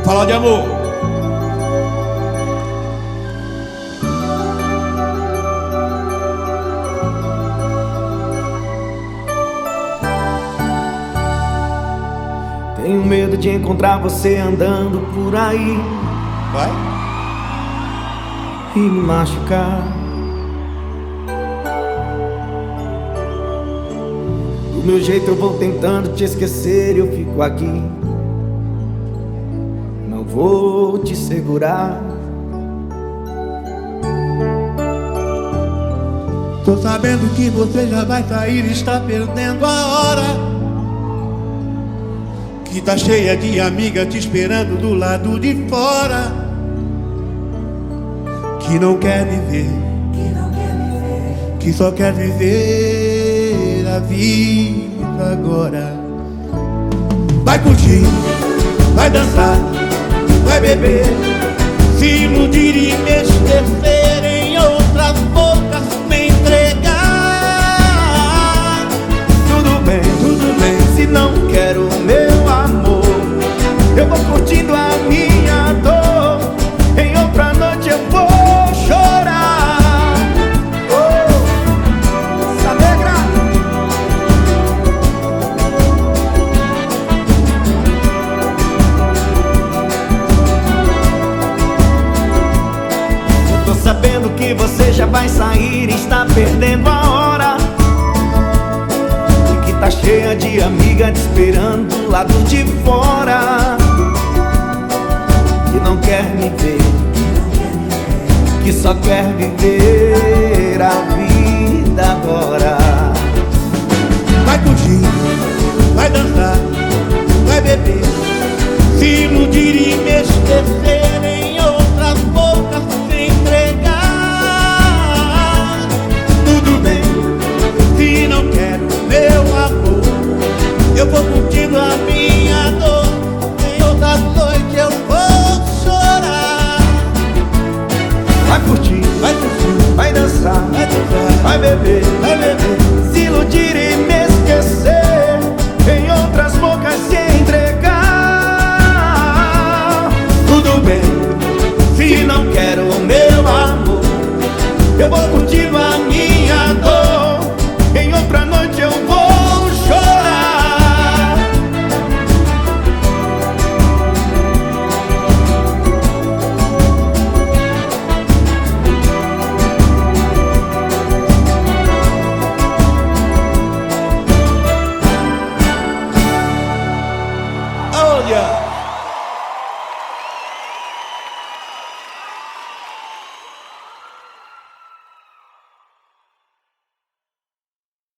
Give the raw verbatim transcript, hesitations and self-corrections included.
falar de amor. Tenho medo de encontrar você andando por aí. Vai. E me machucar. Do meu jeito eu vou tentando te esquecer e eu fico aqui. Não vou te segurar. Tô sabendo que você já vai sair e está perdendo a hora. Que tá cheia de amiga te esperando do lado de fora. Que não quer me ver, que não quer me ver, que só quer viver a vida agora. Vai curtir, vai dançar, vai beber, se iludir e me esquecer, em outras bocas me entregar. Tudo bem, Tudo bem, se não quero o meu amor, eu vou curtindo a minha dor. Em outra noite eu vou chorar. Oh, essa negra. Eu tô sabendo que você já vai sair e está perdendo a hora. E que tá cheia de amiga te esperando do lado de fora. Que não quer me ver, que só quer viver a vida agora. vai curtir, vai dançar, vai beber, se iludir e me esquecer, em outras bocas se entregar. Tudo bem, se não quero meu amor, eu vou curtindo a minha dor. Em outras noites eu vou chorar. Vai curtir, Vai curtir, vai dançar, vai dançar, vai beber, vai beber, se iludir e me esquecer, em outras bocas se entregar. Tudo bem, se não quero o meu amor, eu vou curtindo a minha dor. Em outra noite eu vou chorar. Olha.